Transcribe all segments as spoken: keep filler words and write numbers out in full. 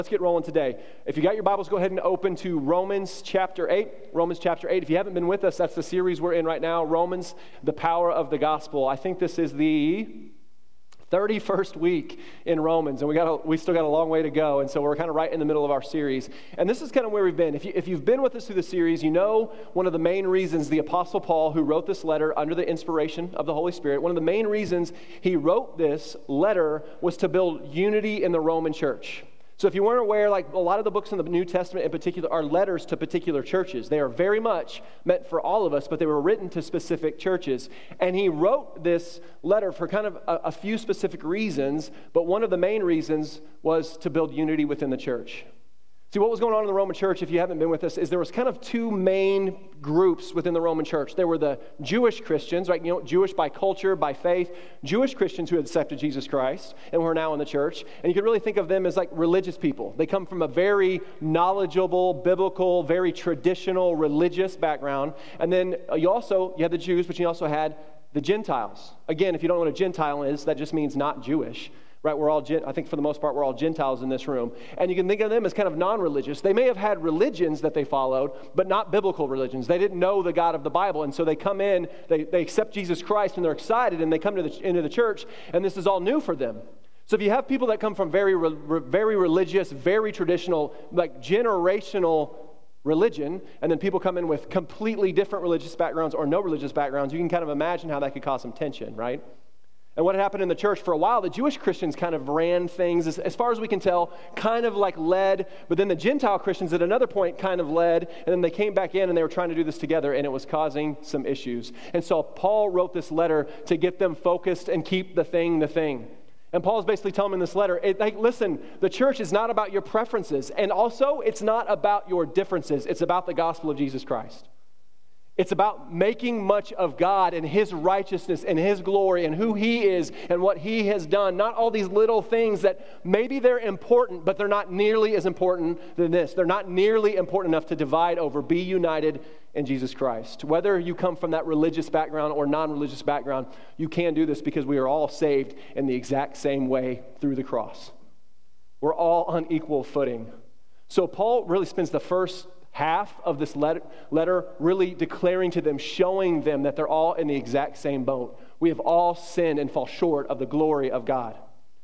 Let's get rolling today. If you got your Bibles, go ahead and open to Romans chapter eight. Romans chapter eight. If you haven't been with us, that's the series we're in right now, Romans, the power of the gospel. I think this is the thirty-first week in Romans, and we got a, we still got a long way to go, and so we're kind of right in the middle of our series. And this is kind of where we've been. If, you, if you've been with us through the series, you know one of the main reasons the Apostle Paul, who wrote this letter under the inspiration of the Holy Spirit, one of the main reasons he wrote this letter was to build unity in the Roman church. So if you weren't aware, like a lot of the books in the New Testament in particular are letters to particular churches. They are very much meant for all of us, but they were written to specific churches. And he wrote this letter for kind of a, a few specific reasons, but one of the main reasons was to build unity within the church. See, what was going on in the Roman church, if you haven't been with us, is there was kind of two main groups within the Roman church. There were the Jewish Christians, right? You know, Jewish by culture, by faith. Jewish Christians who had accepted Jesus Christ and who are now in the church. And you could really think of them as like religious people. They come from a very knowledgeable, biblical, very traditional, religious background. And then you also, you had the Jews, but you also had the Gentiles. Again, if you don't know what a Gentile is, that just means not Jewish. Right, we're all, I think for the most part, we're all Gentiles in this room. And you can think of them as kind of non-religious. They may have had religions that they followed, but not biblical religions. They didn't know the God of the Bible. And so they come in, they, they accept Jesus Christ, and they're excited, and they come to the, into the church, and this is all new for them. So if you have people that come from very, very religious, very traditional, like generational religion, and then people come in with completely different religious backgrounds or no religious backgrounds, you can kind of imagine how that could cause some tension, right? And what had happened in the church for a while, the Jewish Christians kind of ran things, as, as far as we can tell, kind of like led, but then the Gentile Christians at another point kind of led, and then they came back in and they were trying to do this together, and it was causing some issues. And so Paul wrote this letter to get them focused and keep the thing the thing. And Paul's basically telling them in this letter, it, like, listen, the church is not about your preferences, and also it's not about your differences. It's about the gospel of Jesus Christ. It's about making much of God and His righteousness and His glory and who He is and what He has done. Not all these little things that maybe they're important, but they're not nearly as important than this. They're not nearly important enough to divide over. Be united in Jesus Christ. Whether you come from that religious background or non-religious background, you can do this because we are all saved in the exact same way through the cross. We're all on equal footing. So Paul really spends the first half of this letter, letter really declaring to them, showing them that they're all in the exact same boat. We have all sinned and fall short of the glory of God.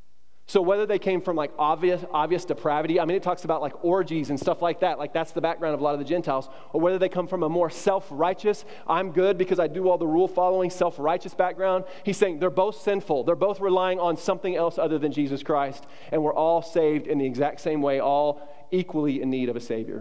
So whether they came from like obvious obvious depravity, I mean, it talks about like orgies and stuff like that, like that's the background of a lot of the Gentiles, or whether they come from a more self-righteous, I'm good because I do all the rule-following, self-righteous background, he's saying they're both sinful. They're both relying on something else other than Jesus Christ, and we're all saved in the exact same way, all equally in need of a Savior.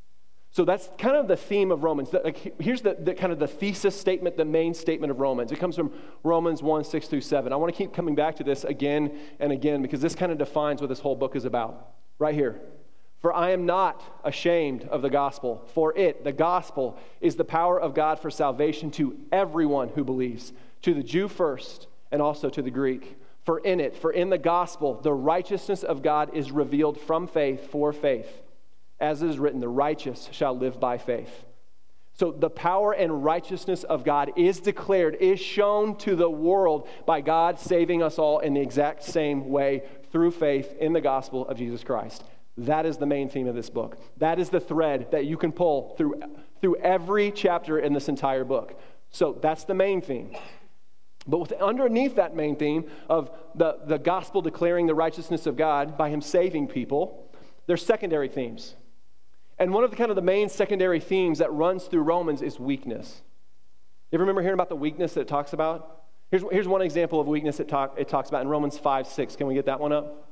So that's kind of the theme of Romans. Like, here's the, the kind of the thesis statement, the main statement of Romans. It comes from Romans one, six through seven. I want to keep coming back to this again and again because this kind of defines what this whole book is about. Right here. For I am not ashamed of the gospel, for it, the gospel, is the power of God for salvation to everyone who believes, to the Jew first and also to the Greek. For in it, for in the gospel, the righteousness of God is revealed from faith for faith. As it is written, the righteous shall live by faith. So the power and righteousness of God is declared, is shown to the world by God saving us all in the exact same way through faith in the gospel of Jesus Christ. That is the main theme of this book. That is the thread that you can pull through, through every chapter in this entire book. So that's the main theme. But with, underneath that main theme of the, the gospel declaring the righteousness of God by Him saving people, there's secondary themes. And one of the kind of the main secondary themes that runs through Romans is weakness. You ever remember hearing about the weakness that it talks about? Here's, here's one example of weakness it, talk, it talks about in Romans five, six. Can we get that one up?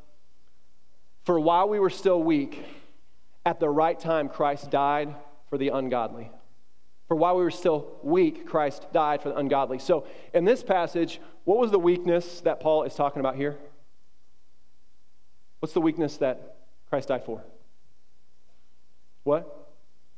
For while we were still weak, at the right time Christ died for the ungodly. For while we were still weak, Christ died for the ungodly. So in this passage, what was the weakness that Paul is talking about here? What's the weakness that Christ died for? What?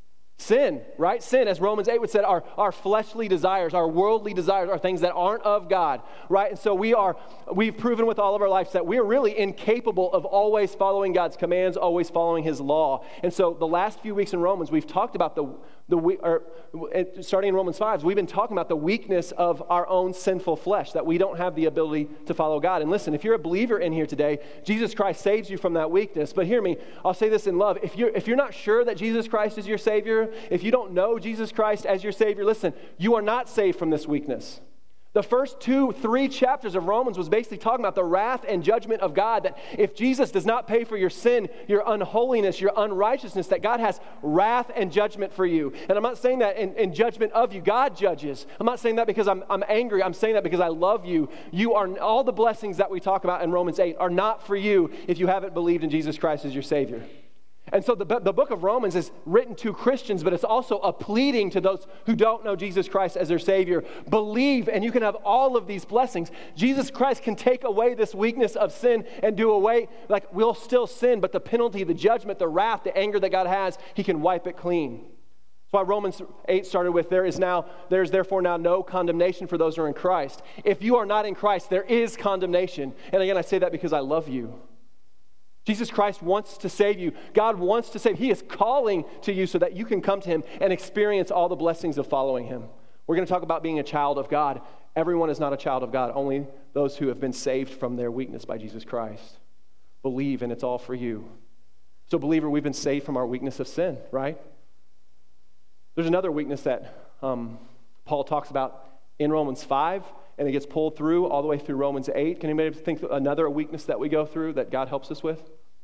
Sin, right? Sin, as Romans eight would say, our, our fleshly desires, our worldly desires are things that aren't of God, right? And so we are, we've proven with all of our lives that we're really incapable of always following God's commands, always following his law. And so the last few weeks in Romans, we've talked about the, the or starting in Romans five, we've been talking about the weakness of our own sinful flesh, that we don't have the ability to follow God. And listen, if you're a believer in here today, Jesus Christ saves you from that weakness. But hear me, I'll say this in love. If you're, if you're not sure that Jesus Christ is your Savior, if you don't know Jesus Christ as your Savior, listen, you are not saved from this weakness. The first two, three chapters of Romans was basically talking about the wrath and judgment of God, that if Jesus does not pay for your sin, your unholiness, your unrighteousness, that God has wrath and judgment for you. And I'm not saying that in, in judgment of you. God judges. I'm not saying that because I'm, I'm angry. I'm saying that because I love you. You are, all the blessings that we talk about in Romans eight are not for you if you haven't believed in Jesus Christ as your Savior. And so the, the book of Romans is written to Christians, but it's also a pleading to those who don't know Jesus Christ as their Savior. Believe, and you can have all of these blessings. Jesus Christ can take away this weakness of sin and do away, like we'll still sin, but the penalty, the judgment, the wrath, the anger that God has, he can wipe it clean. That's why Romans eight started with, there is now, there is therefore now no condemnation for those who are in Christ. If you are not in Christ, there is condemnation. And again, I say that because I love you. Jesus Christ wants to save you. God wants to save. He is calling to you so that you can come to him and experience all the blessings of following him. We're going to talk about being a child of God. Everyone is not a child of God, only those who have been saved from their weakness by Jesus Christ. Believe, and it's all for you. So, believer, we've been saved from our weakness of sin, right? There's another weakness that um, Paul talks about in Romans five, and it gets pulled through all the way through Romans eight. Can anybody think of another weakness that we go through that God helps us with?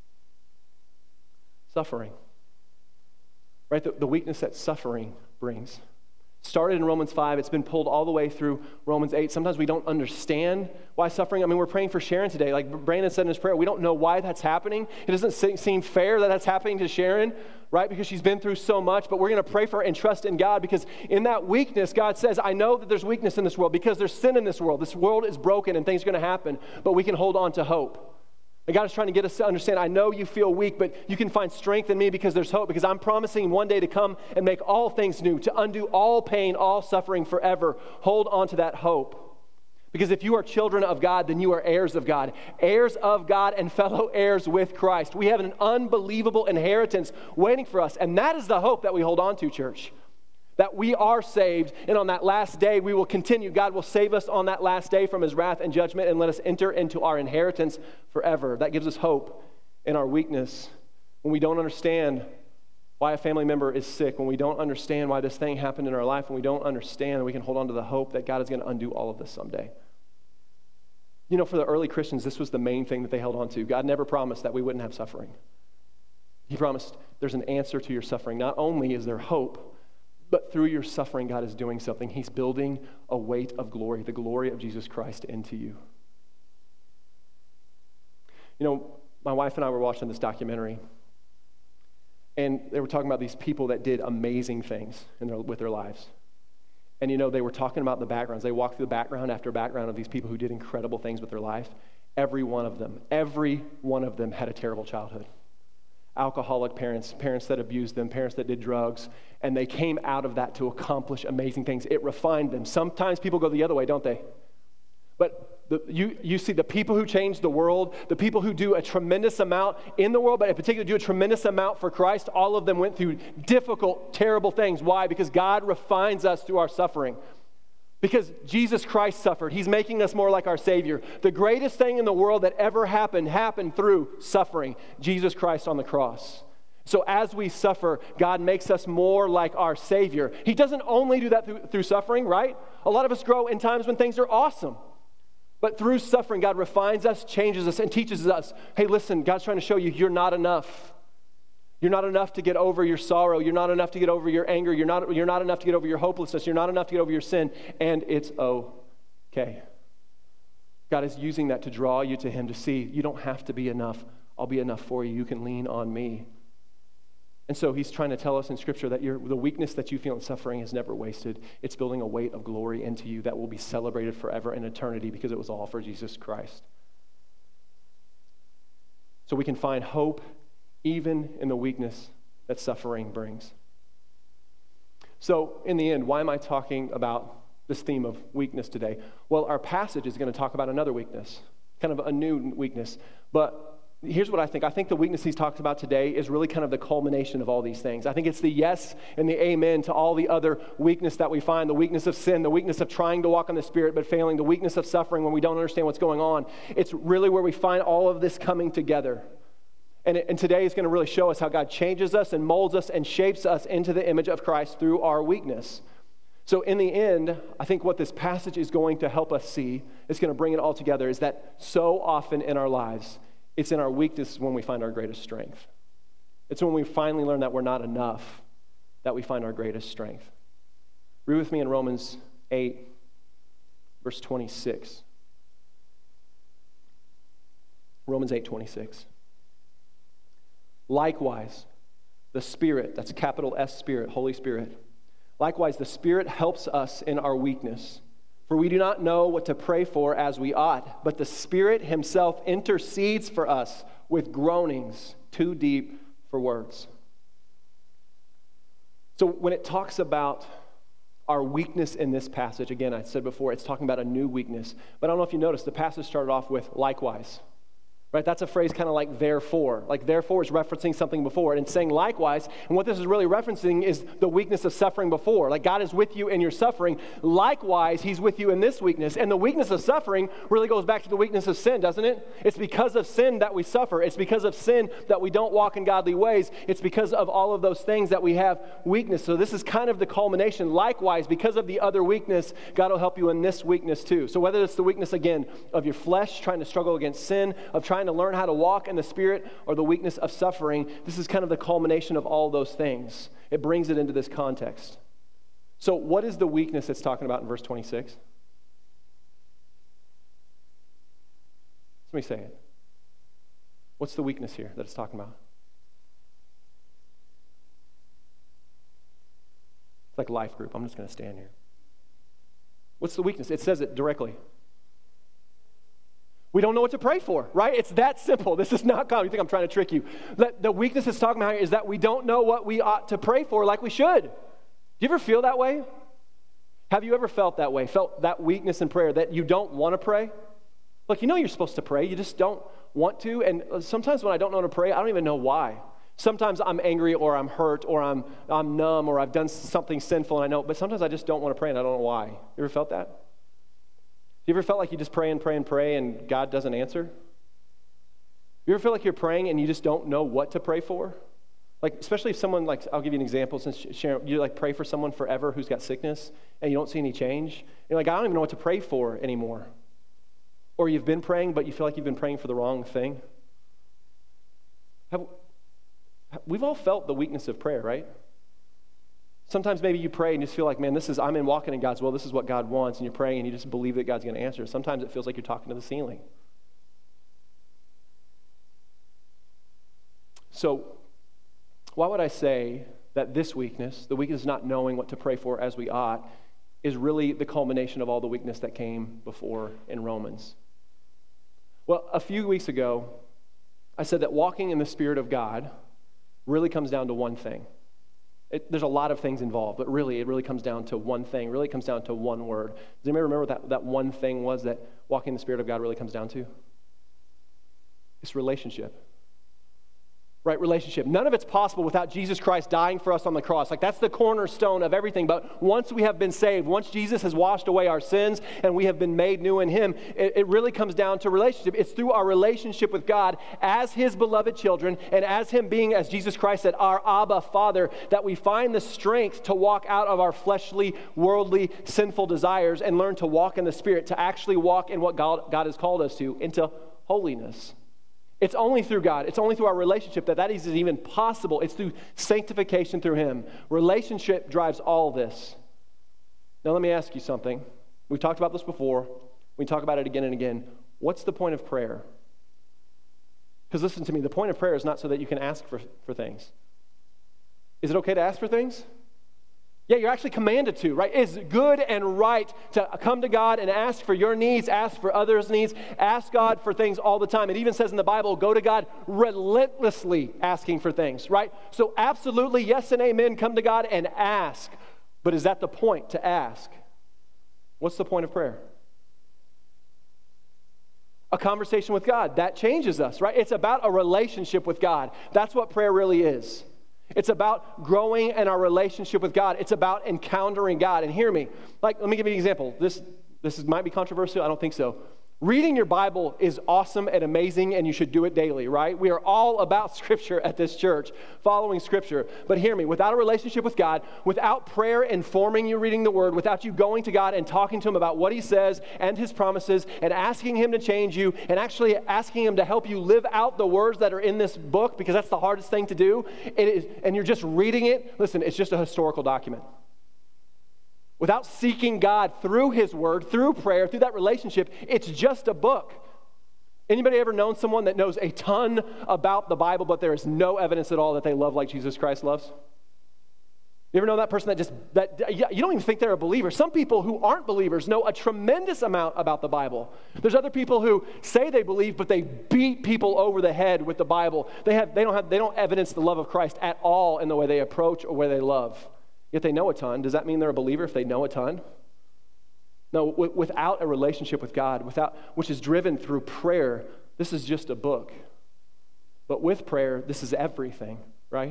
Suffering. Right? The, the weakness that suffering brings. Started in Romans five. It's been pulled all the way through Romans eight. Sometimes we don't understand why suffering. I mean, we're praying for Sharon today. Like Brandon said in his prayer, we don't know why that's happening. It doesn't seem fair that that's happening to Sharon, right? Because she's been through so much. But we're going to pray for her and trust in God, because in that weakness, God says, I know that there's weakness in this world because there's sin in this world. This world is broken and things are going to happen, but we can hold on to hope. And God is trying to get us to understand, I know you feel weak, but you can find strength in me because there's hope, because I'm promising one day to come and make all things new, to undo all pain, all suffering forever. Hold on to that hope. Because if you are children of God, then you are heirs of God. Heirs of God and fellow heirs with Christ. We have an unbelievable inheritance waiting for us, and that is the hope that we hold on to, church. That we are saved, and on that last day we will continue. God will save us on that last day from his wrath and judgment and let us enter into our inheritance forever. That gives us hope in our weakness. When we don't understand why a family member is sick, when we don't understand why this thing happened in our life, when we don't understand, we can hold on to the hope that God is going to undo all of this someday. You know, for the early Christians, this was the main thing that they held on to. God never promised that we wouldn't have suffering. He promised there's an answer to your suffering. Not only is there hope, but through your suffering, God is doing something. He's building a weight of glory, the glory of Jesus Christ into you. You know, my wife and I were watching this documentary, and they were talking about these people that did amazing things in their, with their lives. And, you know, they were talking about the backgrounds. They walked through the background after background of these people who did incredible things with their life. Every one of them, every one of them had a terrible childhood. Alcoholic parents, parents that abused them, parents that did drugs, and they came out of that to accomplish amazing things. It refined them. Sometimes people go the other way, don't they? But the, you, you see the people who change the world, the people who do a tremendous amount in the world, but in particular do a tremendous amount for Christ, all of them went through difficult, terrible things. Why? Because God refines us through our suffering. Because Jesus Christ suffered. He's making us more like our Savior. The greatest thing in the world that ever happened, happened through suffering. Jesus Christ on the cross. So as we suffer, God makes us more like our Savior. He doesn't only do that through, through suffering, right? A lot of us grow in times when things are awesome. But through suffering, God refines us, changes us, and teaches us, hey, listen, God's trying to show you you're not enough. You're not enough to get over your sorrow. You're not enough to get over your anger. You're not, you're not enough to get over your hopelessness. You're not enough to get over your sin. And it's okay. God is using that to draw you to him, to see you don't have to be enough. I'll be enough for you. You can lean on me. And so he's trying to tell us in Scripture that your, the weakness that you feel in suffering is never wasted. It's building a weight of glory into you that will be celebrated forever in eternity because it was all for Jesus Christ. So we can find hope even in the weakness that suffering brings. So in the end, why am I talking about this theme of weakness today? Well, our passage is going to talk about another weakness, kind of a new weakness. But here's what I think. I think the weakness he's talked about today is really kind of the culmination of all these things. I think it's the yes and the amen to all the other weakness that we find, the weakness of sin, the weakness of trying to walk in the Spirit but failing, the weakness of suffering when we don't understand what's going on. It's really where we find all of this coming together. And, it, and today is going to really show us how God changes us and molds us and shapes us into the image of Christ through our weakness. So in the end, I think what this passage is going to help us see, it's going to bring it all together, is that so often in our lives, it's in our weakness when we find our greatest strength. It's when we finally learn that we're not enough that we find our greatest strength. Read with me in Romans eight, verse twenty-six. Romans eight, twenty-six. Likewise, the Spirit, that's capital S Spirit, Holy Spirit. Likewise, the Spirit helps us in our weakness. For we do not know what to pray for as we ought, but the Spirit himself intercedes for us with groanings too deep for words. So when it talks about our weakness in this passage, again, I said before, it's talking about a new weakness. But I don't know if you noticed, the passage started off with likewise. Right, that's a phrase kind of like therefore. Like therefore is referencing something before and saying likewise. And what this is really referencing is the weakness of suffering before. Like God is with you in your suffering. Likewise, he's with you in this weakness. And the weakness of suffering really goes back to the weakness of sin, doesn't it? It's because of sin that we suffer. It's because of sin that we don't walk in godly ways. It's because of all of those things that we have weakness. So this is kind of the culmination. Likewise, because of the other weakness, God will help you in this weakness too. So whether it's the weakness, again, of your flesh, trying to struggle against sin, of trying to learn how to walk in the Spirit, or the weakness of suffering, this is kind of the culmination of all those things. It brings it into this context. So what is the weakness it's talking about in verse twenty-six? Let me say it. What's the weakness here that it's talking about? It's like life group. I'm just going to stand here. What's the weakness? It says it directly. We don't know what to pray for, right? It's that simple. This is not common. You think I'm trying to trick you. The weakness it's talking about here is that we don't know what we ought to pray for like we should. Do you ever feel that way? Have you ever felt that way? Felt that weakness in prayer that you don't want to pray? Look, you know you're supposed to pray. You just don't want to. And sometimes when I don't know how to pray, I don't even know why. Sometimes I'm angry or I'm hurt or I'm I'm numb or I've done something sinful and I know, but sometimes I just don't want to pray and I don't know why. You ever felt that? You ever felt like you just pray and pray and pray and God doesn't answer? You ever feel like you're praying and you just don't know what to pray for? Like, especially if someone, like, I'll give you an example, since Sharon, you like pray for someone forever who's got sickness and you don't see any change. You're like, I don't even know what to pray for anymore. Or you've been praying, but you feel like you've been praying for the wrong thing. Have, we've all felt the weakness of prayer, right? Sometimes maybe you pray and you just feel like, man, this is, I'm in walking in God's will. This is what God wants. And you're praying and you just believe that God's going to answer. Sometimes it feels like you're talking to the ceiling. So why would I say that this weakness, the weakness of not knowing what to pray for as we ought, is really the culmination of all the weakness that came before in Romans? Well, a few weeks ago, I said that walking in the Spirit of God really comes down to one thing. It, there's a lot of things involved, but really, it really comes down to one thing. It really comes down to one word. Does anybody remember what that, that one thing was that walking in the Spirit of God really comes down to? It's relationship. Right, relationship. None of it's possible without Jesus Christ dying for us on the cross. Like, that's the cornerstone of everything. But once we have been saved, once Jesus has washed away our sins and we have been made new in him, it, it really comes down to relationship. It's through our relationship with God as his beloved children and as him being, as Jesus Christ said, our Abba Father, that we find the strength to walk out of our fleshly, worldly, sinful desires and learn to walk in the Spirit, to actually walk in what God, God has called us to, into holiness. It's only through God. It's only through our relationship that that is even possible. It's through sanctification through him. Relationship drives all this. Now let me ask you something. We've talked about this before. We talk about it again and again. What's the point of prayer? Because listen to me, the point of prayer is not so that you can ask for, for things. Is it okay to ask for things? Yeah, you're actually commanded to, right? It's good and right to come to God and ask for your needs, ask for others' needs, ask God for things all the time. It even says in the Bible, go to God relentlessly asking for things, right? So absolutely, yes and amen, come to God and ask. But is that the point to ask? What's the point of prayer? A conversation with God. That changes us, right? It's about a relationship with God. That's what prayer really is. It's about growing in our relationship with God. It's about encountering God. And hear me. Like, let me give you an example. This, this is, might be controversial. I don't think so. Reading your Bible is awesome and amazing, and you should do it daily, right? We are all about Scripture at this church, following Scripture. But hear me, without a relationship with God, without prayer informing you reading the Word, without you going to God and talking to Him about what He says and His promises and asking Him to change you and actually asking Him to help you live out the words that are in this book, because that's the hardest thing to do, it is, and you're just reading it, listen, it's just a historical document. Without seeking God through His Word, through prayer, through that relationship, it's just a book. Anybody ever known someone that knows a ton about the Bible, but there is no evidence at all that they love like Jesus Christ loves? You ever know that person that just, that you don't even think they're a believer? Some people who aren't believers know a tremendous amount about the Bible. There's other people who say they believe, but they beat people over the head with the Bible. They have, they don't have, they don't evidence the love of Christ at all in the way they approach or where they love. Yet they know a ton. Does that mean they're a believer if they know a ton? No, w- without a relationship with God, without which is driven through prayer, this is just a book. But with prayer, this is everything, right?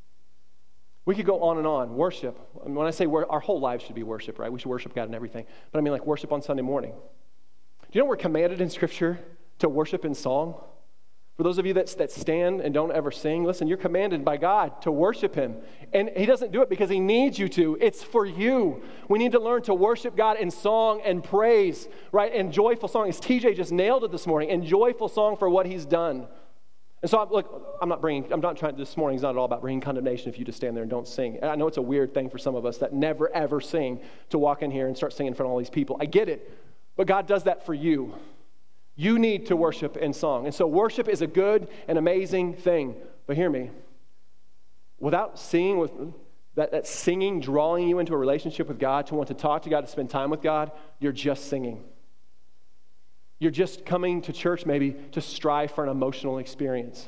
We could go on and on. Worship. I mean, when I say wor- our whole lives should be worship, right? We should worship God in everything. But I mean like worship on Sunday morning. Do you know we're commanded in Scripture to worship in song? For those of you that, that stand and don't ever sing, listen, you're commanded by God to worship Him. And He doesn't do it because He needs you to. It's for you. We need to learn to worship God in song and praise, right? And joyful song. As T J just nailed it this morning, and joyful song for what He's done. And so, look, I'm not bringing, I'm not trying, this morning's not at all about bringing condemnation if you just stand there and don't sing. And I know it's a weird thing for some of us that never, ever sing to walk in here and start singing in front of all these people. I get it. But God does that for you. You need to worship in song. And so worship is a good and amazing thing. But hear me. Without singing, with that, that singing drawing you into a relationship with God, to want to talk to God, to spend time with God, you're just singing. You're just coming to church maybe to strive for an emotional experience.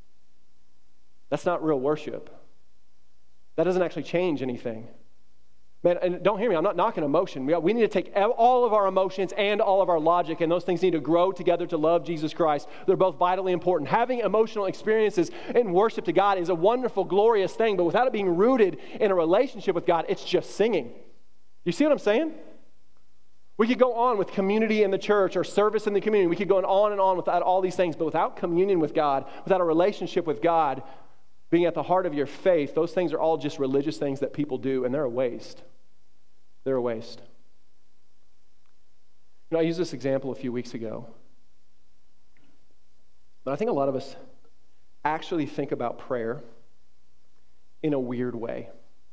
That's not real worship. That doesn't actually change anything. Man, and don't hear me, I'm not knocking emotion. We, we need to take all of our emotions and all of our logic, and those things need to grow together to love Jesus Christ. They're both vitally important. Having emotional experiences in worship to God is a wonderful, glorious thing, but without it being rooted in a relationship with God, it's just singing. You see what I'm saying? We could go on with community in the church or service in the community. We could go on and on without all these things, but without communion with God, without a relationship with God being at the heart of your faith, those things are all just religious things that people do, and they're a waste. They're a waste. You know, I used this example a few weeks ago. But I think a lot of us actually think about prayer in a weird way.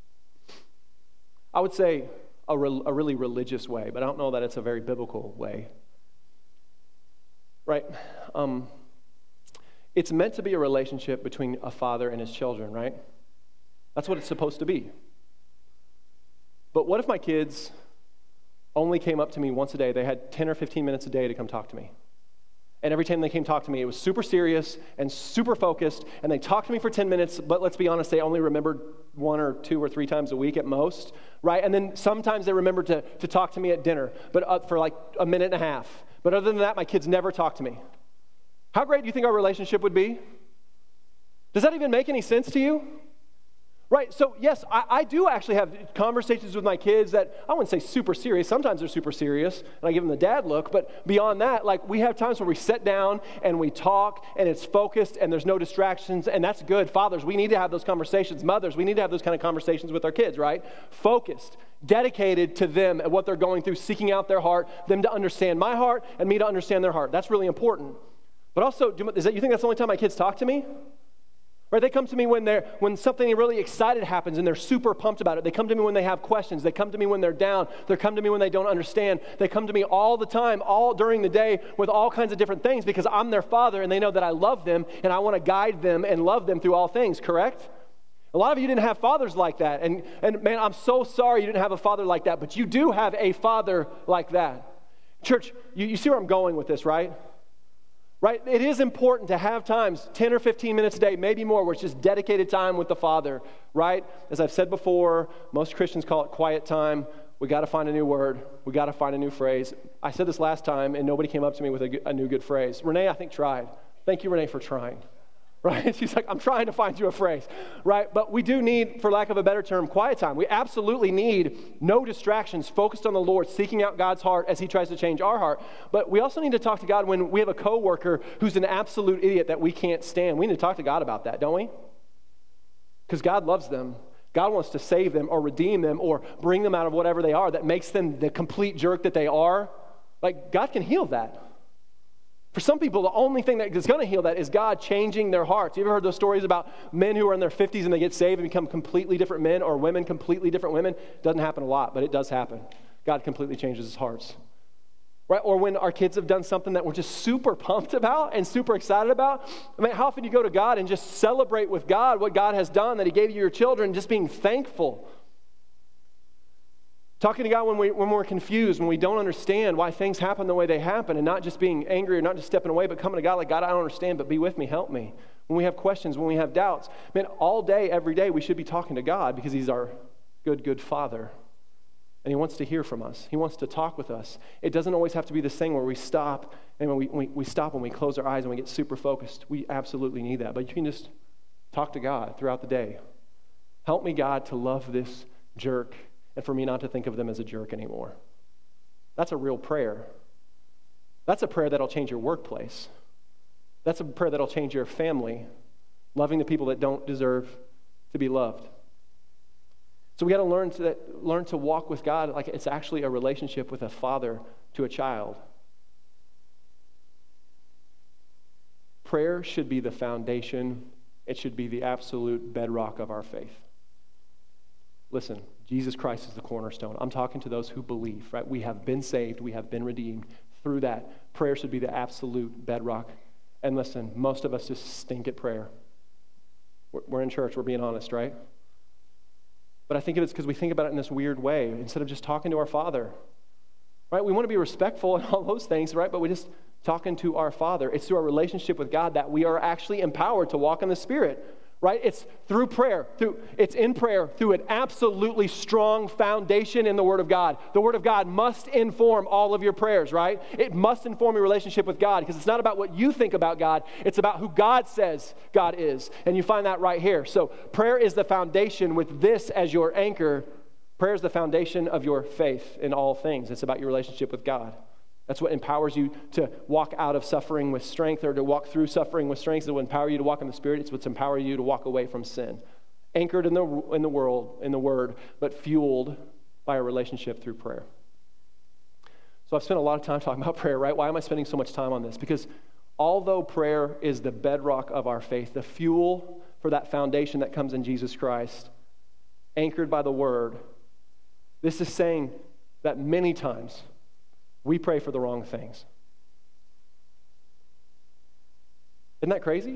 I would say a, re- a really religious way, but I don't know that it's a very biblical way. Right? Um, it's meant to be a relationship between a father and his children, right? That's what it's supposed to be. But what if my kids only came up to me once a day? They had ten or fifteen minutes a day to come talk to me. And every time they came talk to me, it was super serious and super focused, and they talked to me for ten minutes, but let's be honest, they only remembered one or two or three times a week at most, right? And then sometimes they remembered to, to talk to me at dinner, but uh, for like a minute and a half. But other than that, my kids never talked to me. How great do you think our relationship would be? Does that even make any sense to you? Right, so yes, I, I do actually have conversations with my kids that I wouldn't say super serious. Sometimes they're super serious, and I give them the dad look. But beyond that, like we have times where we sit down and we talk, and it's focused, and there's no distractions, and that's good. Fathers, we need to have those conversations. Mothers, we need to have those kind of conversations with our kids, right? Focused, dedicated to them and what they're going through, seeking out their heart, them to understand my heart, and me to understand their heart. That's really important. But also, do, is that you think that's the only time my kids talk to me? Right, they come to me when they're when something really excited happens and they're super pumped about it. They come to me when they have questions. They come to me when they're down. They come to me when they don't understand. They come to me all the time, all during the day with all kinds of different things because I'm their father and they know that I love them and I want to guide them and love them through all things, correct? A lot of you didn't have fathers like that. And, and man, I'm so sorry you didn't have a father like that, but you do have a father like that. Church, you, you see where I'm going with this, right? right? It is important to have times, ten or fifteen minutes a day, maybe more, where it's just dedicated time with the Father, right? As I've said before, most Christians call it quiet time. We got to find a new word. We got to find a new phrase. I said this last time, and nobody came up to me with a, a new good phrase. Renee, I think, tried. Thank you, Renee, for trying. Right? She's like, I'm trying to find you a phrase, right? But we do need, for lack of a better term, quiet time. We absolutely need no distractions, focused on the Lord, seeking out God's heart as he tries to change our heart. But we also need to talk to God when we have a coworker who's an absolute idiot that we can't stand. We need to talk to God about that, don't we? Because God loves them. God wants to save them or redeem them or bring them out of whatever they are that makes them the complete jerk that they are. Like, God can heal that. For some people, the only thing that is going to heal that is God changing their hearts. You ever heard those stories about men who are in their fifties and they get saved and become completely different men, or women completely different women? Doesn't happen a lot, but it does happen. God completely changes his hearts. Right? Or when our kids have done something that we're just super pumped about and super excited about. I mean, how often do you go to God and just celebrate with God what God has done, that he gave you your children, just being thankful? Talking to God when, we, when we're confused, when we don't understand why things happen the way they happen, and not just being angry or not just stepping away, but coming to God like, God, I don't understand, but be with me, help me. When we have questions, when we have doubts, man, all day, every day, we should be talking to God because he's our good, good Father. And he wants to hear from us. He wants to talk with us. It doesn't always have to be this thing where we stop, and when we, we, we stop when we close our eyes and we get super focused. We absolutely need that. But you can just talk to God throughout the day. Help me, God, to love this jerk, and for me not to think of them as a jerk anymore. That's a real prayer. That's a prayer that'll change your workplace. That's a prayer that'll change your family, loving the people that don't deserve to be loved. So we got to learn to learn to walk with God like it's actually a relationship with a father to a child. Prayer should be the foundation. It should be the absolute bedrock of our faith. Listen, Jesus Christ is the cornerstone. I'm talking to those who believe, right? We have been saved. We have been redeemed. Through that, prayer should be the absolute bedrock. And listen, most of us just stink at prayer. We're, we're in church. We're being honest, right? But I think it's because we think about it in this weird way instead of just talking to our Father, right? We want to be respectful and all those things, right? But we just talking to our Father. It's through our relationship with God that we are actually empowered to walk in the Spirit. Right? It's through prayer. Through it's in prayer through an absolutely strong foundation in the Word of God. The Word of God must inform all of your prayers, right? It must inform your relationship with God because it's not about what you think about God. It's about who God says God is. And you find that right here. So prayer is the foundation with this as your anchor. Prayer is the foundation of your faith in all things. It's about your relationship with God. That's what empowers you to walk out of suffering with strength or to walk through suffering with strength. It will empower you to walk in the Spirit. It's what's empowering you to walk away from sin. Anchored in the in the world, in the Word, but fueled by a relationship through prayer. So I've spent a lot of time talking about prayer, right? Why am I spending so much time on this? Because although prayer is the bedrock of our faith, the fuel for that foundation that comes in Jesus Christ, anchored by the Word, this is saying that many times we pray for the wrong things. Isn't that crazy?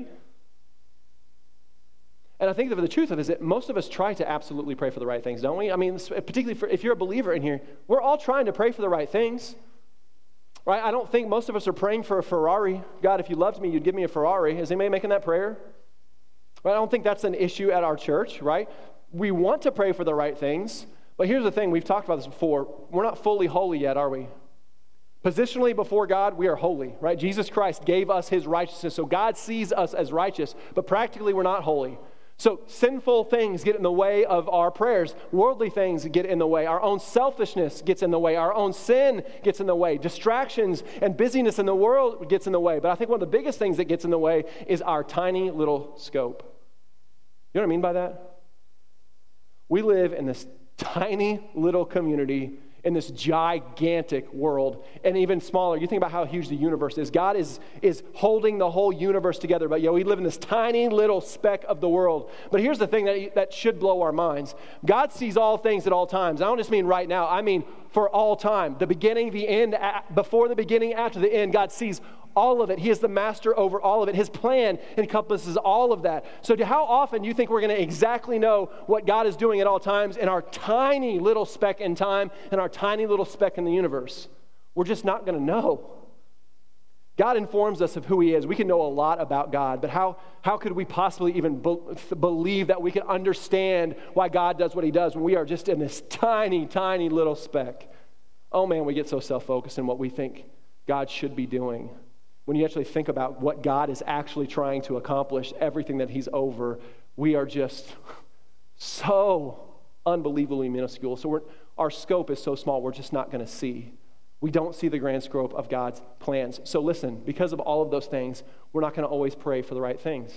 And I think that the truth of it is that most of us try to absolutely pray for the right things, don't we? I mean, particularly for, if you're a believer in here, we're all trying to pray for the right things. Right? I don't think most of us are praying for a Ferrari. God, if you loved me, you'd give me a Ferrari. Is anybody making that prayer? Right? I don't think that's an issue at our church, right? We want to pray for the right things, but here's the thing. We've talked about this before. We're not fully holy yet, are we? Positionally before God, we are holy, right? Jesus Christ gave us his righteousness, so God sees us as righteous, but practically we're not holy. So sinful things get in the way of our prayers. Worldly things get in the way. Our own selfishness gets in the way. Our own sin gets in the way. Distractions and busyness in the world gets in the way. But I think one of the biggest things that gets in the way is our tiny little scope. You know what I mean by that? We live in this tiny little community in this gigantic world, and even smaller. You think about how huge the universe is. God is, is holding the whole universe together, but yo, we live in this tiny little speck of the world. But here's the thing that, that should blow our minds. God sees all things at all times. I don't just mean right now. I mean for all time. The beginning, the end, before the beginning, after the end. God sees all of it. He is the master over all of it. His plan encompasses all of that. So to how often do you think we're going to exactly know what God is doing at all times in our tiny little speck in time and our tiny little speck in the universe? We're just not going to know. God informs us of who he is. We can know a lot about God, but how, how could we possibly even be, believe that we can understand why God does what he does when we are just in this tiny, tiny little speck? Oh man, we get so self-focused in what we think God should be doing. When you actually think about what God is actually trying to accomplish, everything that he's over, we are just so unbelievably minuscule. So we're, our scope is so small, we're just not going to see. We don't see the grand scope of God's plans. So listen, because of all of those things, we're not going to always pray for the right things.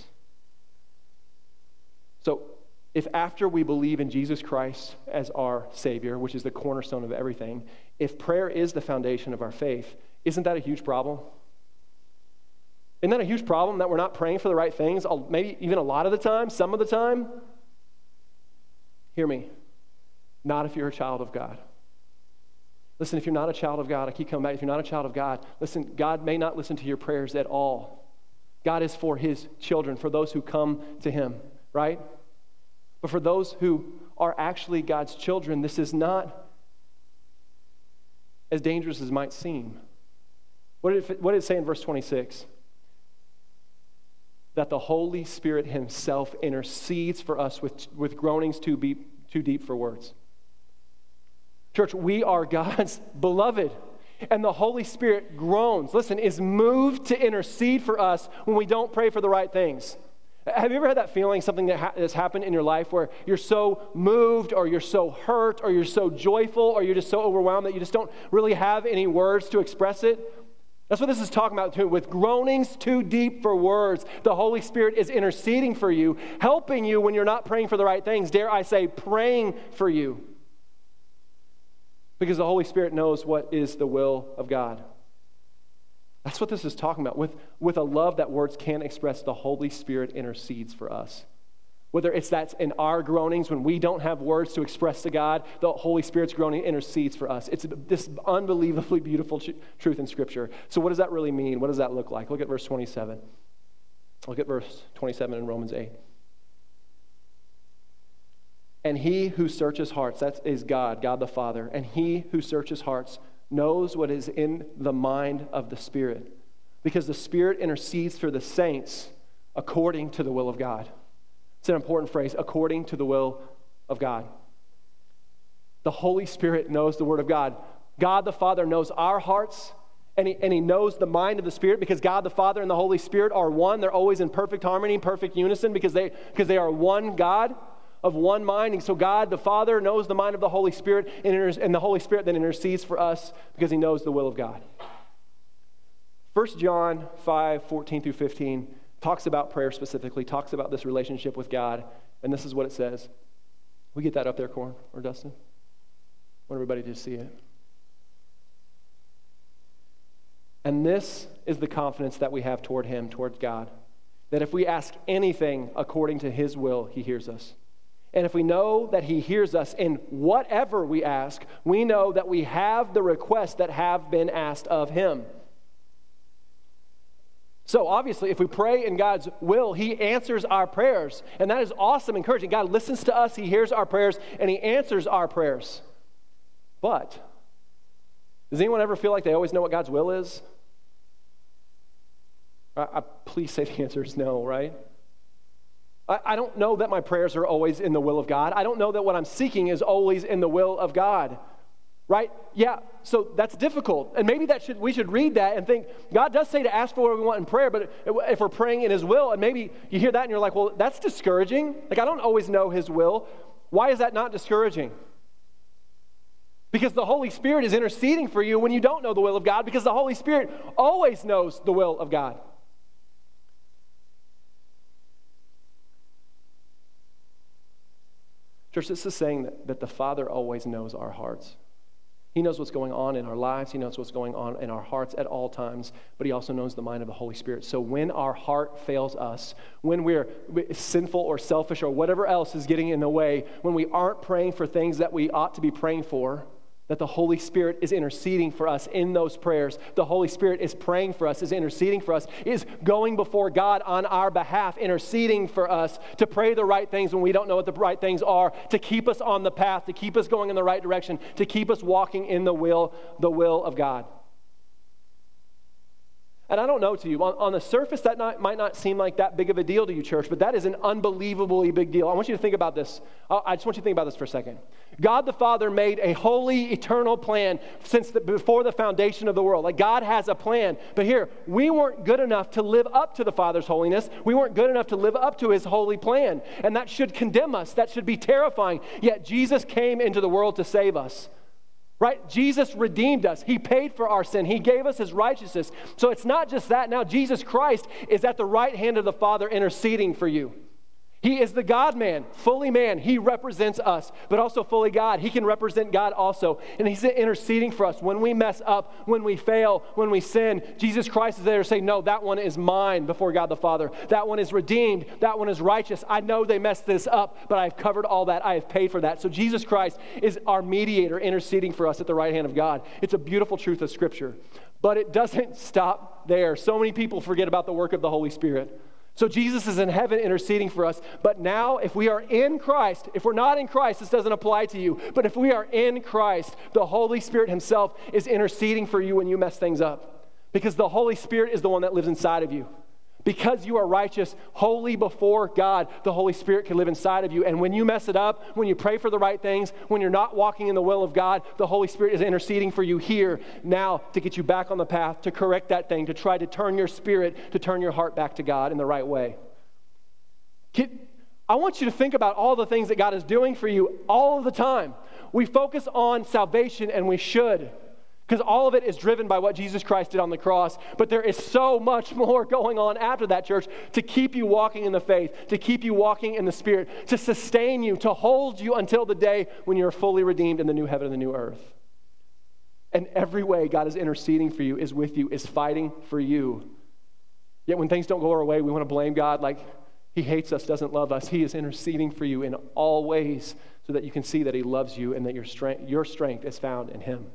So if after we believe in Jesus Christ as our Savior, which is the cornerstone of everything, if prayer is the foundation of our faith, isn't that a huge problem? Isn't that a huge problem that we're not praying for the right things, maybe even a lot of the time, some of the time? Hear me. Not if you're a child of God. Listen, if you're not a child of God, I keep coming back, if you're not a child of God, listen, God may not listen to your prayers at all. God is for his children, for those who come to him, right? But for those who are actually God's children, this is not as dangerous as it might seem. What did it, what did it say in verse twenty-six? That the Holy Spirit himself intercedes for us with, with groanings too deep, too deep for words. Church, we are God's beloved, and the Holy Spirit groans, listen, is moved to intercede for us when we don't pray for the right things. Have you ever had that feeling, something that ha- has happened in your life where you're so moved or you're so hurt or you're so joyful or you're just so overwhelmed that you just don't really have any words to express it? That's what this is talking about too. With groanings too deep for words, the Holy Spirit is interceding for you, helping you when you're not praying for the right things. Dare I say, praying for you. Because the Holy Spirit knows what is the will of God. That's what this is talking about. With, with a love that words can't express, the Holy Spirit intercedes for us. Whether it's that's in our groanings when we don't have words to express to God, the Holy Spirit's groaning intercedes for us. It's this unbelievably beautiful tr- truth in Scripture. So what does that really mean? What does that look like? Look at verse twenty-seven. Look at verse twenty-seven in Romans eight. And he who searches hearts, that is God, God the Father, and he who searches hearts knows what is in the mind of the Spirit, because the Spirit intercedes for the saints according to the will of God. It's an important phrase, according to the will of God. The Holy Spirit knows the Word of God. God the Father knows our hearts, and he, and he knows the mind of the Spirit, because God the Father and the Holy Spirit are one. They're always in perfect harmony, perfect unison, because they, because they are one God of one mind. And so God the Father knows the mind of the Holy Spirit, and, inter- and the Holy Spirit then intercedes for us because he knows the will of God. First John five, fourteen through fifteen talks about prayer specifically, talks about this relationship with God, and this is what it says. We get that up there, Corn or Dustin? I want everybody to see it. And this is the confidence that we have toward him, toward God, that if we ask anything according to his will, he hears us. And if we know that he hears us in whatever we ask, we know that we have the requests that have been asked of him. So obviously, if we pray in God's will, he answers our prayers. And that is awesome, encouraging. God listens to us, he hears our prayers, and he answers our prayers. But does anyone ever feel like they always know what God's will is? I, I, please say the answer is no, right? I don't know that my prayers are always in the will of God. I don't know that what I'm seeking is always in the will of God, right? Yeah, so that's difficult. And maybe that should we should read that and think, God does say to ask for what we want in prayer, but if we're praying in his will, and maybe you hear that and you're like, well, that's discouraging. Like, I don't always know his will. Why is that not discouraging? Because the Holy Spirit is interceding for you when you don't know the will of God, because the Holy Spirit always knows the will of God. Church, this is saying that, that the Father always knows our hearts. He knows what's going on in our lives. He knows what's going on in our hearts at all times, but he also knows the mind of the Holy Spirit. So when our heart fails us, when we're sinful or selfish or whatever else is getting in the way, when we aren't praying for things that we ought to be praying for, that the Holy Spirit is interceding for us in those prayers. The Holy Spirit is praying for us, is interceding for us, is going before God on our behalf, interceding for us to pray the right things when we don't know what the right things are, to keep us on the path, to keep us going in the right direction, to keep us walking in the will, the will of God. And I don't know to you, on, on the surface that not, might not seem like that big of a deal to you, church, but that is an unbelievably big deal. I want you to think about this. I just want you to think about this for a second. God the Father made a holy, eternal plan since the, before the foundation of the world. Like God has a plan. But here, we weren't good enough to live up to the Father's holiness. We weren't good enough to live up to his holy plan. And that should condemn us. That should be terrifying. Yet Jesus came into the world to save us. Right? Jesus redeemed us. He paid for our sin. He gave us his righteousness. So it's not just that. Now Jesus Christ is at the right hand of the Father interceding for you. He is the God-man, fully man. He represents us, but also fully God. He can represent God also. And he's interceding for us when we mess up, when we fail, when we sin. Jesus Christ is there to say, no, that one is mine before God the Father. That one is redeemed. That one is righteous. I know they messed this up, but I've covered all that. I have paid for that. So Jesus Christ is our mediator interceding for us at the right hand of God. It's a beautiful truth of Scripture. But it doesn't stop there. So many people forget about the work of the Holy Spirit. So Jesus is in heaven interceding for us. But now if we are in Christ, if we're not in Christ, this doesn't apply to you. But if we are in Christ, the Holy Spirit himself is interceding for you when you mess things up. Because the Holy Spirit is the one that lives inside of you. Because you are righteous, holy before God, the Holy Spirit can live inside of you. And when you mess it up, when you pray for the right things, when you're not walking in the will of God, the Holy Spirit is interceding for you here, now, to get you back on the path, to correct that thing, to try to turn your spirit, to turn your heart back to God in the right way. I want you to think about all the things that God is doing for you all of the time. We focus on salvation, and we should. Because all of it is driven by what Jesus Christ did on the cross. But there is so much more going on after that, church, to keep you walking in the faith, to keep you walking in the Spirit, to sustain you, to hold you until the day when you're fully redeemed in the new heaven and the new earth. And every way God is interceding for you, is with you, is fighting for you. Yet when things don't go our way, we want to blame God like he hates us, doesn't love us. He is interceding for you in all ways so that you can see that he loves you and that your strength, your strength is found in him.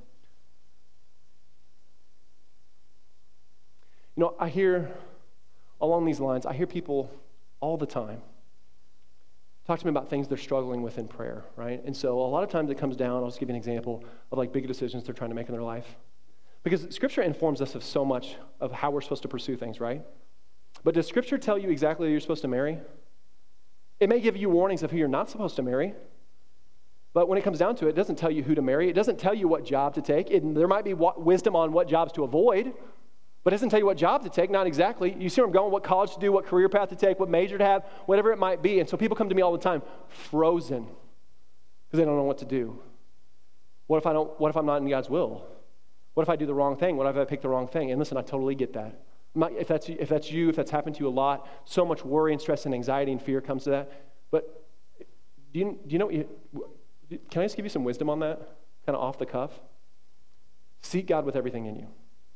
You know, I hear, along these lines, I hear people all the time talk to me about things they're struggling with in prayer, right? And so a lot of times it comes down, I'll just give you an example of like big decisions they're trying to make in their life. Because Scripture informs us of so much of how we're supposed to pursue things, right? But does Scripture tell you exactly who you're supposed to marry? It may give you warnings of who you're not supposed to marry. But when it comes down to it, it doesn't tell you who to marry. It doesn't tell you what job to take. It, there might be wisdom on what jobs to avoid. But it doesn't tell you what job to take, not exactly. You see where I'm going, what college to do, what career path to take, what major to have, whatever it might be. And so people come to me all the time, frozen, because they don't know what to do. What if I don't? What if I'm not in God's will? What if I do the wrong thing? What if I pick the wrong thing? And listen, I totally get that. Not, if that's if that's you, if that's happened to you a lot, so much worry and stress and anxiety and fear comes to that. But do you do you know? What you, can I just give you some wisdom on that, kind of off the cuff? Seek God with everything in you.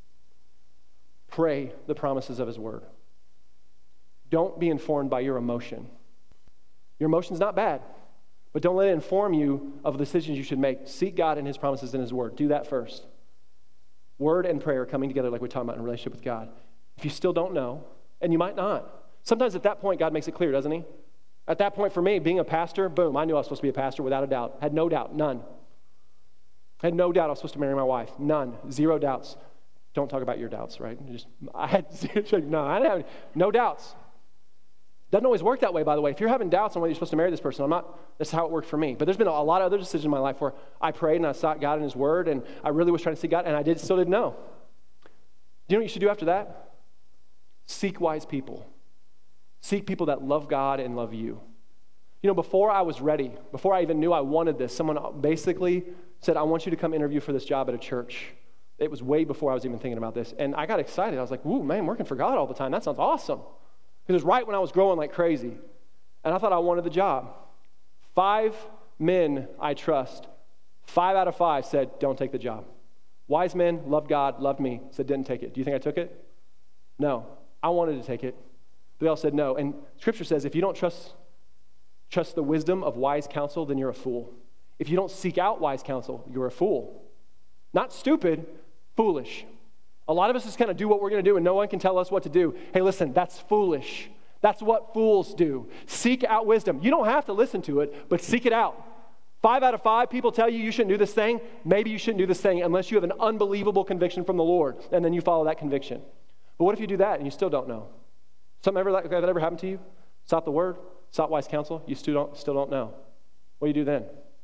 Pray the promises of his word. Don't be informed by your emotion. Your emotion's not bad, but don't let it inform you of the decisions you should make. Seek God and his promises in his word. Do that first. Word and prayer coming together like we're talking about in a relationship with God. If you still don't know, and you might not, sometimes at that point God makes it clear, doesn't he? At that point for me, being a pastor, boom, I knew I was supposed to be a pastor without a doubt. Had no doubt, none. Had no doubt I was supposed to marry my wife. None, zero doubts. Don't talk about your doubts, right? Just, I had no, I didn't have no doubts. Doesn't always work that way, by the way. If you're having doubts on whether you're supposed to marry this person, I'm not. That's how it worked for me. But there's been a lot of other decisions in my life where I prayed and I sought God in His Word, and I really was trying to see God, and I did still didn't know. Do you know what you should do after that? Seek wise people. Seek people that love God and love you. You know, before I was ready, before I even knew I wanted this, someone basically said, "I want you to come interview for this job at a church." It was way before I was even thinking about this. And I got excited. I was like, "Ooh, man, working for God all the time. That sounds awesome." It was right when I was growing like crazy. And I thought I wanted the job. Five men I trust, five out of five said, "Don't take the job." Wise men, loved God, loved me, said, "Didn't take it." Do you think I took it? No. I wanted to take it. They all said no. And Scripture says if you don't trust, trust the wisdom of wise counsel, then you're a fool. If you don't seek out wise counsel, you're a fool. Not stupid, foolish. A lot of us just kind of do what we're going to do and no one can tell us what to do. Hey, listen, that's foolish. That's what fools do. Seek out wisdom. You don't have to listen to it, but seek it out. Five out of five people tell you you shouldn't do this thing. Maybe you shouldn't do this thing unless you have an unbelievable conviction from the Lord, and then you follow that conviction. But what if you do that and you still don't know? Something ever like that ever happened to you? Sought the word, sought wise counsel, you still don't, still don't know. What do you do then?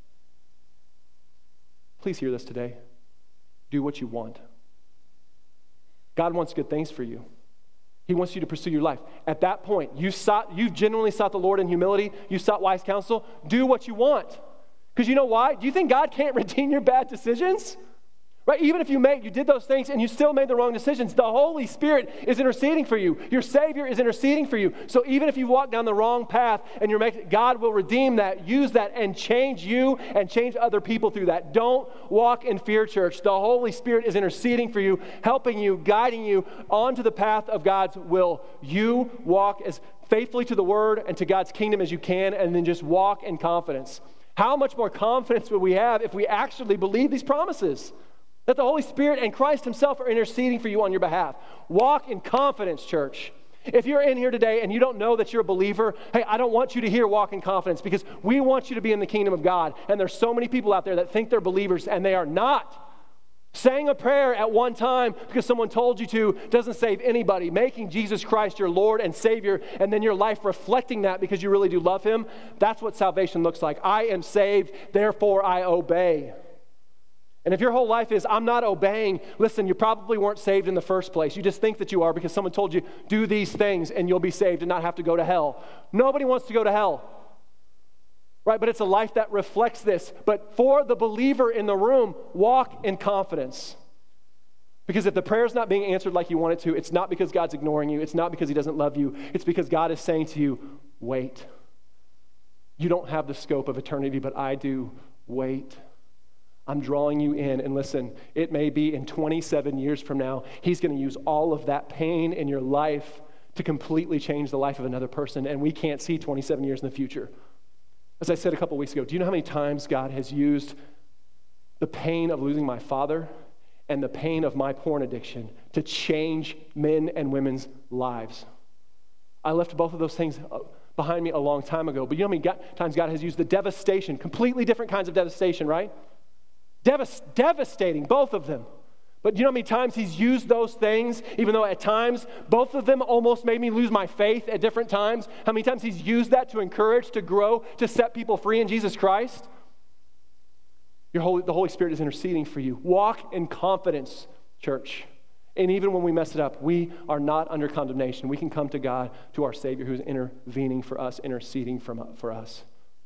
Please hear this today. Do what you want. God wants good things for you. He wants you to pursue your life. At that point, you sought, you genuinely sought the Lord in humility. You sought wise counsel. Do what you want. Because you know why? Do you think God can't redeem your bad decisions? Right? Even if you made, you did those things and you still made the wrong decisions, the Holy Spirit is interceding for you. Your Savior is interceding for you. So even if you walk down the wrong path and you're making, God will redeem that, use that, and change you and change other people through that. Don't walk in fear, church. The Holy Spirit is interceding for you, helping you, guiding you onto the path of God's will. You walk as faithfully to the Word and to God's kingdom as you can, and then just walk in confidence. How much more confidence would we have if we actually believe these promises? That the Holy Spirit and Christ himself are interceding for you on your behalf. Walk in confidence, church. If you're in here today and you don't know that you're a believer, hey, I don't want you to hear walk in confidence, because we want you to be in the kingdom of God. And there's so many people out there that think they're believers and they are not. Saying a prayer at one time because someone told you to doesn't save anybody. Making Jesus Christ your Lord and Savior, and then your life reflecting that because you really do love him, that's what salvation looks like. I am saved, therefore I obey. And if your whole life is, I'm not obeying, listen, you probably weren't saved in the first place. You just think that you are because someone told you, do these things and you'll be saved and not have to go to hell. Nobody wants to go to hell, right? But it's a life that reflects this. But for the believer in the room, walk in confidence. Because if the prayer is not being answered like you want it to, it's not because God's ignoring you. It's not because he doesn't love you. It's because God is saying to you, wait. You don't have the scope of eternity, but I do. Wait. I'm drawing you in, and listen, it may be in twenty-seven years from now, he's going to use all of that pain in your life to completely change the life of another person, and we can't see twenty-seven years in the future. As I said a couple weeks ago, do you know how many times God has used the pain of losing my father and the pain of my porn addiction to change men and women's lives? I left both of those things behind me a long time ago, but you know how many times God has used the devastation, completely different kinds of devastation, right? Devast- devastating, both of them. But you know how many times he's used those things, even though at times both of them almost made me lose my faith at different times? How many times he's used that to encourage, to grow, to set people free in Jesus Christ? Your Holy, the Holy Spirit is interceding for you. Walk in confidence, church. And even when we mess it up, we are not under condemnation. We can come to God, to our Savior who's intervening for us, interceding from, for us.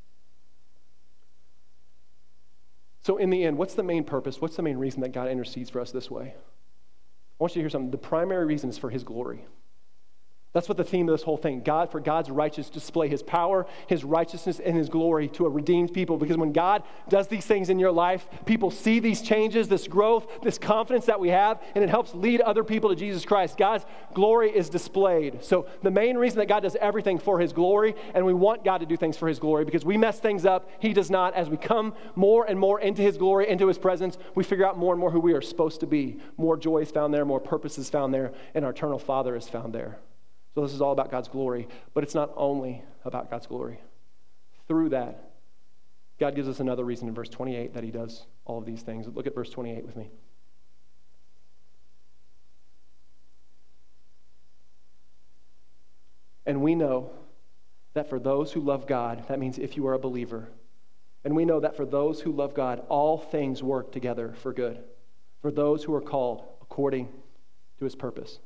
So in the end, what's the main purpose? What's the main reason that God intercedes for us this way? I want you to hear something. The primary reason is for his glory. That's what the theme of this whole thing. God, for God's righteousness, display his power, his righteousness, and his glory to a redeemed people. Because when God does these things in your life, people see these changes, this growth, this confidence that we have, and it helps lead other people to Jesus Christ. God's glory is displayed. So the main reason that God does everything for his glory, and we want God to do things for his glory, because we mess things up, he does not. As we come more and more into his glory, into his presence, we figure out more and more who we are supposed to be. More joy is found there, more purpose is found there, and our eternal Father is found there. So this is all about God's glory, but it's not only about God's glory. Through that, God gives us another reason in verse twenty-eight that he does all of these things. Look at verse twenty-eight with me. And we know that for those who love God, that means if you are a believer, and we know that for those who love God, all things work together for good, for those who are called according to his purpose.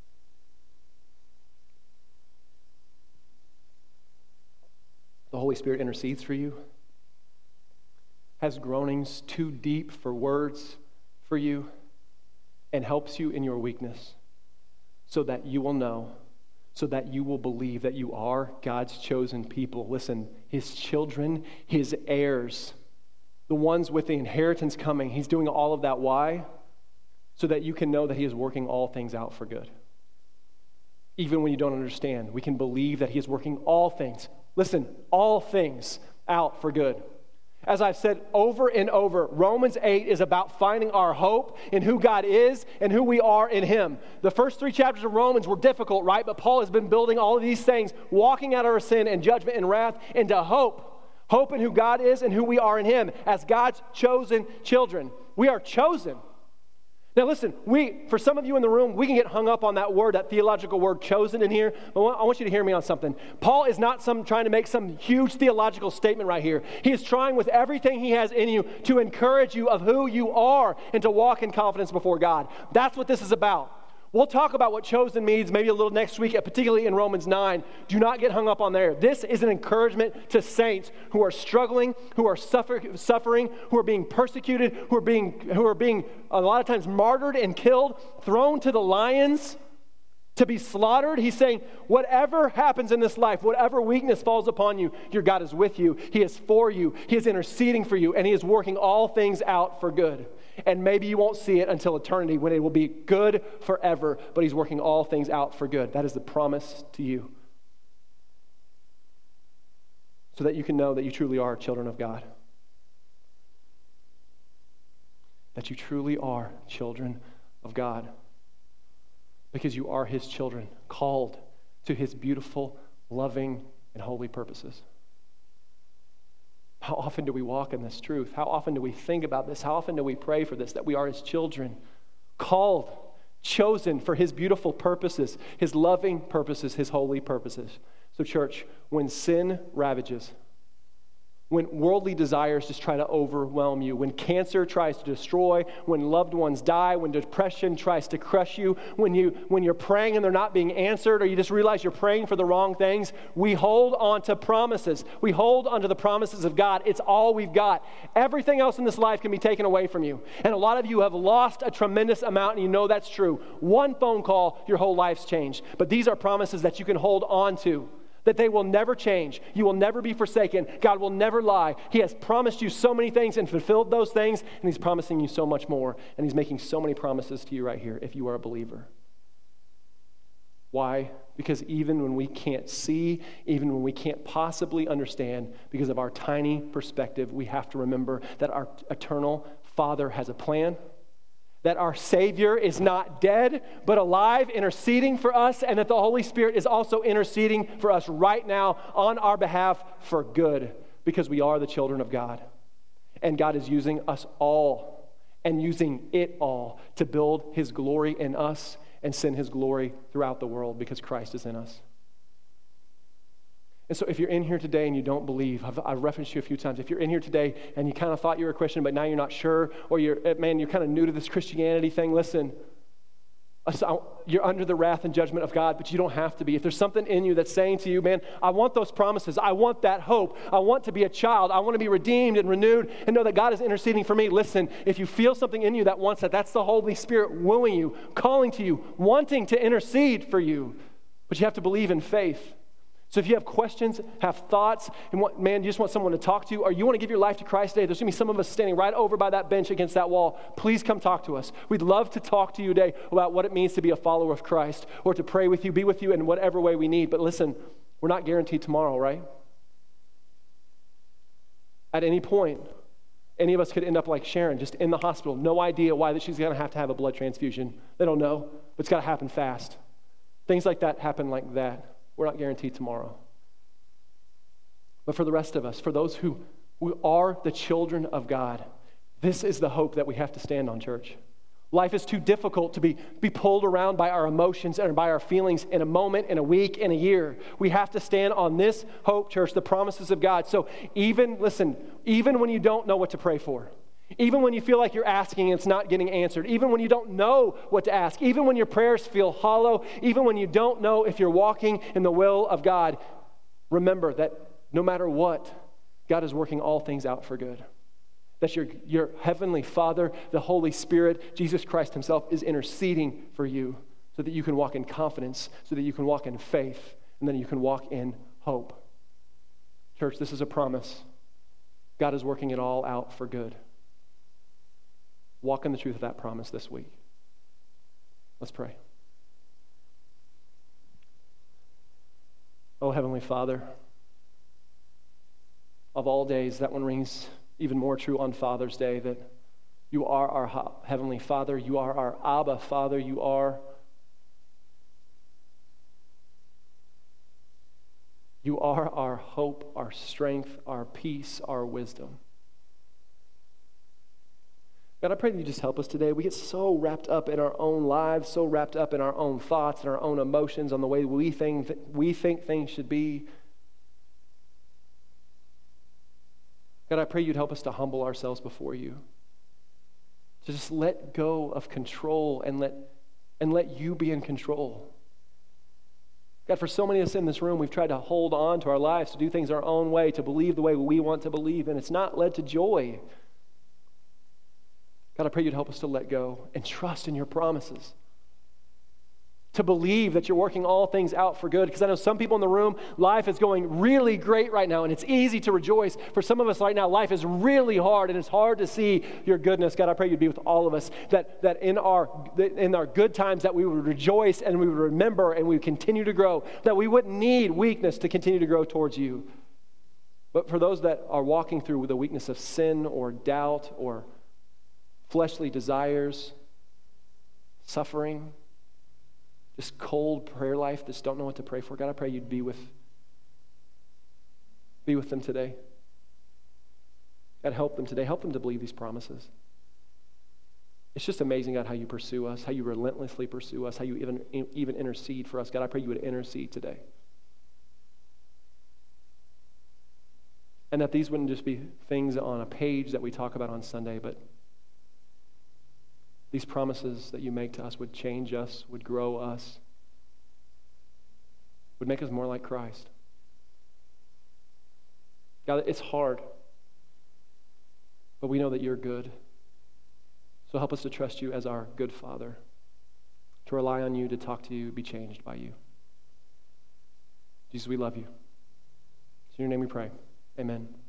The Holy Spirit intercedes for you, has groanings too deep for words for you, and helps you in your weakness so that you will know, so that you will believe that you are God's chosen people. Listen, his children, his heirs, the ones with the inheritance coming. He's doing all of that. Why? So that you can know that he is working all things out for good. Even when you don't understand, we can believe that he is working all things. Listen, all things out for good. As I've said over and over, Romans eight is about finding our hope in who God is and who we are in him. The first three chapters of Romans were difficult, right? But Paul has been building all of these things, walking out of our sin and judgment and wrath into hope. Hope in who God is and who we are in him as God's chosen children. We are chosen. Now listen, we, for some of you in the room, we can get hung up on that word, that theological word chosen in here. But I want you to hear me on something. Paul is not some trying to make some huge theological statement right here. He is trying with everything he has in you to encourage you of who you are and to walk in confidence before God. That's what this is about. We'll talk about what chosen means maybe a little next week, particularly in Romans nine. Do not get hung up on there. This is an encouragement to saints who are struggling, who are suffer, suffering, who are being persecuted, who are being, who are being a lot of times martyred and killed, thrown to the lions to be slaughtered. He's saying, whatever happens in this life, whatever weakness falls upon you, your God is with you. He is for you. He is interceding for you, and he is working all things out for good. And maybe you won't see it until eternity when it will be good forever, but he's working all things out for good. That is the promise to you. So that you can know that you truly are children of God. That you truly are children of God. Because you are his children, called to his beautiful, loving, and holy purposes. How often do we walk in this truth? How often do we think about this? How often do we pray for this, that we are his children, called, chosen for his beautiful purposes, his loving purposes, his holy purposes. So church, when sin ravages, when worldly desires just try to overwhelm you, when cancer tries to destroy, when loved ones die, when depression tries to crush you, when, you, when you're praying and they're not being answered, or you just realize you're praying for the wrong things, we hold on to promises. We hold on to the promises of God. It's all we've got. Everything else in this life can be taken away from you. And a lot of you have lost a tremendous amount, and you know that's true. One phone call, your whole life's changed. But these are promises that you can hold on to, that they will never change. You will never be forsaken. God will never lie. He has promised you so many things and fulfilled those things, and he's promising you so much more. And he's making so many promises to you right here if you are a believer. Why? Because even when we can't see, even when we can't possibly understand, because of our tiny perspective, we have to remember that our eternal Father has a plan, that our Savior is not dead, but alive, interceding for us, and that the Holy Spirit is also interceding for us right now on our behalf for good, because we are the children of God. And God is using us all and using it all to build his glory in us and send his glory throughout the world because Christ is in us. And so if you're in here today and you don't believe, I've, I've referenced you a few times, if you're in here today and you kind of thought you were a Christian, but now you're not sure, or you're, man, you're kind of new to this Christianity thing, listen, you're under the wrath and judgment of God, but you don't have to be. If there's something in you that's saying to you, man, I want those promises, I want that hope, I want to be a child, I want to be redeemed and renewed and know that God is interceding for me, listen, if you feel something in you that wants that, that's the Holy Spirit wooing you, calling to you, wanting to intercede for you, but you have to believe in faith. So if you have questions, have thoughts, and want, man, you just want someone to talk to, or you want to give your life to Christ today, there's going to be some of us standing right over by that bench against that wall. Please come talk to us. We'd love to talk to you today about what it means to be a follower of Christ, or to pray with you, be with you in whatever way we need. But listen, we're not guaranteed tomorrow, right? At any point, any of us could end up like Sharon, just in the hospital. No idea why that she's going to have to have a blood transfusion. They don't know, but it's got to happen fast. Things like that happen like that. We're not guaranteed tomorrow. But for the rest of us, for those who, who are the children of God, this is the hope that we have to stand on, church. Life is too difficult to be, be pulled around by our emotions and by our feelings in a moment, in a week, in a year. We have to stand on this hope, church, the promises of God. So even, listen, even when you don't know what to pray for, even when you feel like you're asking and it's not getting answered, even when you don't know what to ask, even when your prayers feel hollow, even when you don't know if you're walking in the will of God, remember that no matter what, God is working all things out for good. That your, your heavenly Father, the Holy Spirit, Jesus Christ himself is interceding for you so that you can walk in confidence, so that you can walk in faith, and then you can walk in hope. Church, this is a promise. God is working it all out for good. Walk in the truth of that promise this week. Let's pray. Oh, Heavenly Father, of all days, that one rings even more true on Father's Day, that you are our Heavenly Father, you are our Abba Father, you are you are our hope, our strength, our peace, our wisdom. God, I pray that you just help us today. We get so wrapped up in our own lives, so wrapped up in our own thoughts and our own emotions on the way we think, we think things should be. God, I pray you'd help us to humble ourselves before you, to just let go of control and let, and let you be in control. God, for so many of us in this room, we've tried to hold on to our lives, to do things our own way, to believe the way we want to believe, and it's not led to joy. God, I pray you'd help us to let go and trust in your promises, to believe that you're working all things out for good. Because I know some people in the room, life is going really great right now, and it's easy to rejoice. For some of us right now, life is really hard, and it's hard to see your goodness. God, I pray you'd be with all of us, that, that in our in our good times that we would rejoice and we would remember and we would continue to grow, that we wouldn't need weakness to continue to grow towards you. But for those that are walking through the weakness of sin or doubt or fleshly desires, suffering, just cold prayer life, just don't know what to pray for, God, I pray you'd be with, be with them today. God, help them today. Help them to believe these promises. It's just amazing, God, how you pursue us, how you relentlessly pursue us, how you even, even intercede for us. God, I pray you would intercede today. And that these wouldn't just be things on a page that we talk about on Sunday, but these promises that you make to us would change us, would grow us, would make us more like Christ. God, it's hard, but we know that you're good. So help us to trust you as our good Father, to rely on you, to talk to you, be changed by you. Jesus, we love you. It's in your name we pray. Amen.